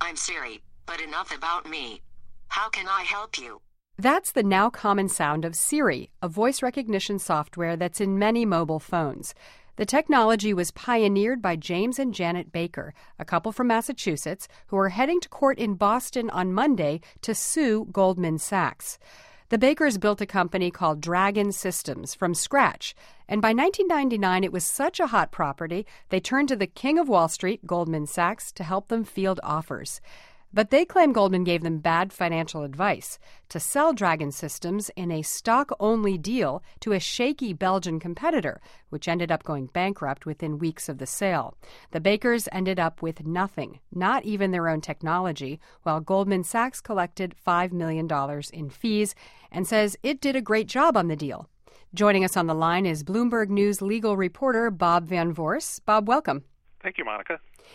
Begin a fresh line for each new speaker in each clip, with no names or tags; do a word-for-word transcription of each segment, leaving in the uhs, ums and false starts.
I'm Siri, but enough about me. How can I help you?
That's the now common sound of Siri, a voice recognition software that's in many mobile phones. The technology was pioneered by James and Janet Baker, a couple from Massachusetts, who are heading to court in Boston on Monday to sue Goldman Sachs. The Bakers built a company called Dragon Systems from scratch, and by nineteen ninety-nine it was such a hot property they turned to the king of Wall Street, Goldman Sachs, to help them field offers. But they claim Goldman gave them bad financial advice to sell Dragon Systems in a stock-only deal to a shaky Belgian competitor, which ended up going bankrupt within weeks of the sale. The Bakers ended up with nothing, not even their own technology, while Goldman Sachs collected five million dollars in fees and says it did a great job on the deal. Joining us on the line is Bloomberg News legal reporter Bob Van Voors. Bob, welcome.
Thank you, Monica.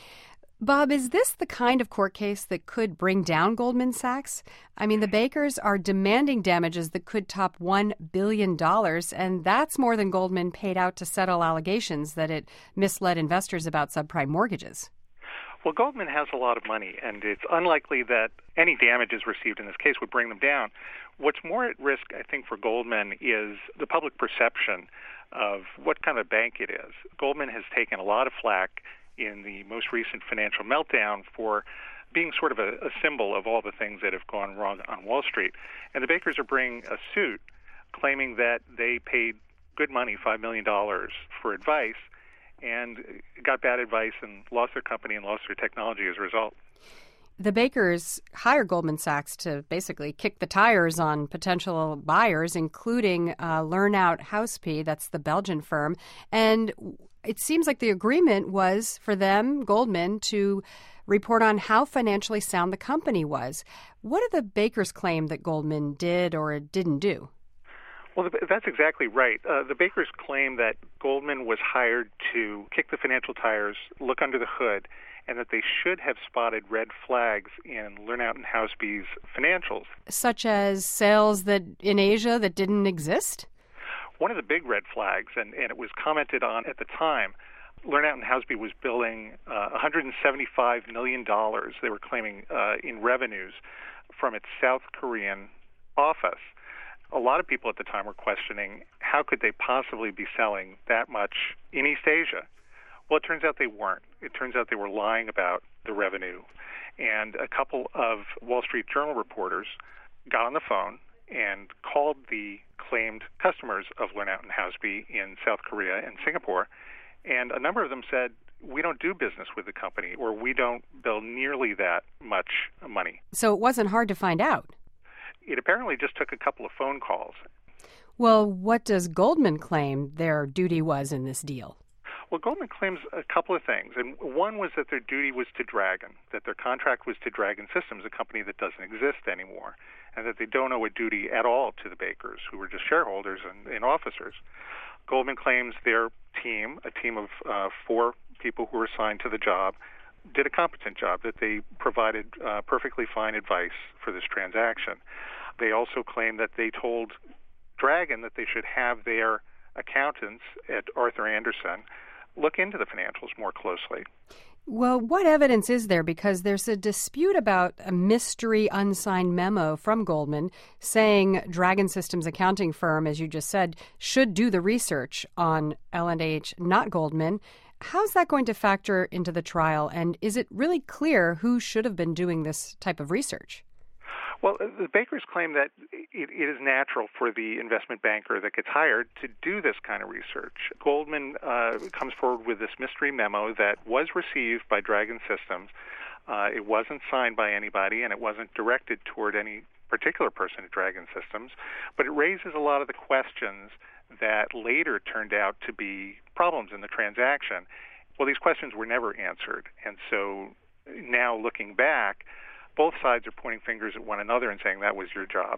Bob, is this the kind of court case that could bring down Goldman Sachs? I mean, the Bakers are demanding damages that could top one billion dollars, and that's more than Goldman paid out to settle allegations that it misled investors about subprime mortgages.
Well, Goldman has a lot of money, and it's unlikely that any damages received in this case would bring them down. What's more at risk, I think, for Goldman is the public perception of what kind of bank it is. Goldman has taken a lot of flack in the most recent financial meltdown for being sort of a, a symbol of all the things that have gone wrong on Wall Street. And the Bakers are bringing a suit claiming that they paid good money, five million dollars, for advice, and got bad advice and lost their company and lost their technology as a result.
The Bakers hired Goldman Sachs to basically kick the tires on potential buyers, including uh, Lernout Hauspie, that's the Belgian firm. And it seems like the agreement was for them, Goldman, to report on how financially sound the company was. What do the Bakers claim that Goldman did or didn't do?
Well, that's exactly right. Uh, the Bakers claim that Goldman was hired to kick the financial tires, look under the hood, and that they should have spotted red flags in Lernout and Hauspie's financials.
Such as sales that in Asia that didn't exist?
One of the big red flags, and, and it was commented on at the time, Lernout and Hauspie was billing uh, one hundred seventy-five million dollars, they were claiming, uh, in revenues from its South Korean office. A lot of people at the time were questioning how could they possibly be selling that much in East Asia. Well, it turns out they weren't. It turns out they were lying about the revenue. And a couple of Wall Street Journal reporters got on the phone and called the claimed customers of Lernout and Hauspie in South Korea and Singapore. And a number of them said, we don't do business with the company, or we don't bill nearly that much money.
So it wasn't hard to find out.
It apparently just took a couple of phone calls.
Well, what does Goldman claim their duty was in this deal?
Well, Goldman claims a couple of things, and one was that their duty was to Dragon, that their contract was to Dragon Systems, a company that doesn't exist anymore, and that they don't owe a duty at all to the Bakers, who were just shareholders and, and officers. Goldman claims their team, a team of uh, four people who were assigned to the job, did a competent job, that they provided uh, perfectly fine advice for this transaction. They also claim that they told Dragon that they should have their accountants at Arthur Andersen look into the financials more closely.
Well, what evidence is there? Because there's a dispute about a mystery unsigned memo from Goldman saying Dragon Systems accounting firm, as you just said, should do the research on L and H, not Goldman. How's that going to factor into the trial? And is it really clear who should have been doing this type of research?
Well, the Bakers claim that it, it is natural for the investment banker that gets hired to do this kind of research. Goldman uh, comes forward with this mystery memo that was received by Dragon Systems. Uh, it wasn't signed by anybody, and it wasn't directed toward any particular person at Dragon Systems, but it raises a lot of the questions that later turned out to be problems in the transaction. Well, these questions were never answered, and so now looking back, both sides are pointing fingers at one another and saying that was your job.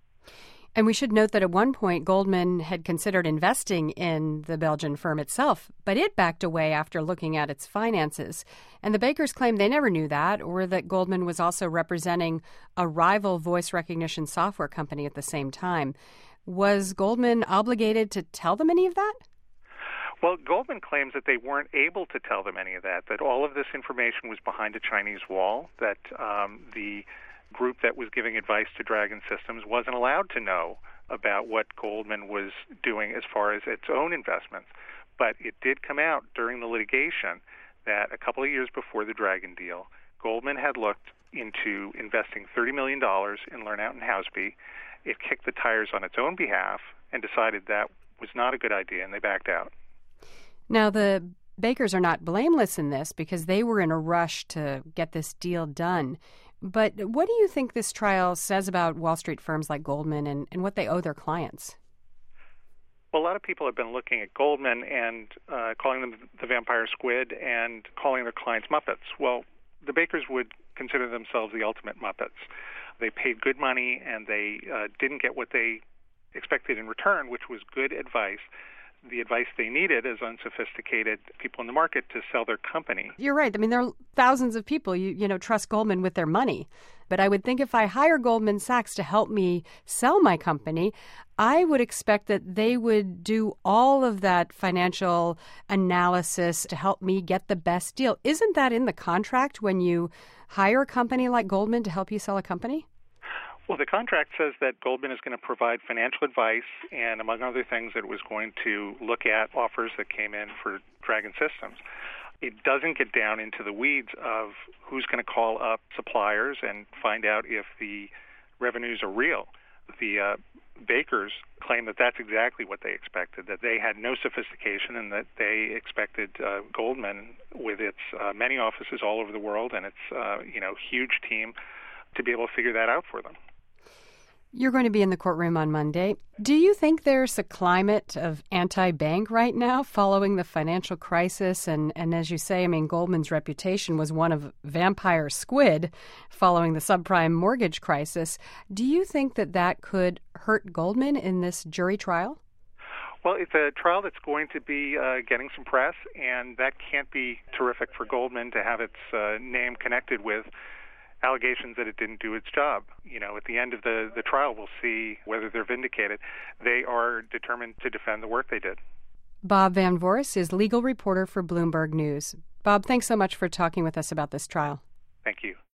And we should note that at one point, Goldman had considered investing in the Belgian firm itself, but it backed away after looking at its finances. And the Bakers claim they never knew that, or that Goldman was also representing a rival voice recognition software company at the same time. Was Goldman obligated to tell them any of that?
Well, Goldman claims that they weren't able to tell them any of that, that all of this information was behind a Chinese wall, that um, the group that was giving advice to Dragon Systems wasn't allowed to know about what Goldman was doing as far as its own investments. But it did come out during the litigation that a couple of years before the Dragon deal, Goldman had looked into investing thirty million dollars in Lernout and Housby. It kicked the tires on its own behalf and decided that was not a good idea, and they backed out.
Now, the Bakers are not blameless in this because they were in a rush to get this deal done. But what do you think this trial says about Wall Street firms like Goldman and, and what they owe their clients?
Well, a lot of people have been looking at Goldman and uh, calling them the vampire squid and calling their clients Muppets. Well, the Bakers would consider themselves the ultimate Muppets. They paid good money and they uh, didn't get what they expected in return, which was good advice. The advice they needed as unsophisticated people in the market to sell their company.
You're right. I mean, there are thousands of people, you, you know, trust Goldman with their money. But I would think if I hire Goldman Sachs to help me sell my company, I would expect that they would do all of that financial analysis to help me get the best deal. Isn't that in the contract when you hire a company like Goldman to help you sell a company?
Well, the contract says that Goldman is going to provide financial advice and, among other things, that it was going to look at offers that came in for Dragon Systems. It doesn't get down into the weeds of who's going to call up suppliers and find out if the revenues are real. The uh, Bakers claim that that's exactly what they expected, that they had no sophistication and that they expected uh, Goldman, with its uh, many offices all over the world and its uh, you know huge team, to be able to figure that out for them.
You're going to be in the courtroom on Monday. Do you think there's a climate of anti-bank right now following the financial crisis? And, and as you say, I mean, Goldman's reputation was one of vampire squid following the subprime mortgage crisis. Do you think that that could hurt Goldman in this jury trial?
Well, it's a trial that's going to be uh, getting some press, and that can't be terrific for Goldman to have its uh, name connected with allegations that it didn't do its job. You know, at the end of the, the trial, we'll see whether they're vindicated. They are determined to defend the work they did.
Bob Van Voris is legal reporter for Bloomberg News. Bob, thanks so much for talking with us about this trial.
Thank you.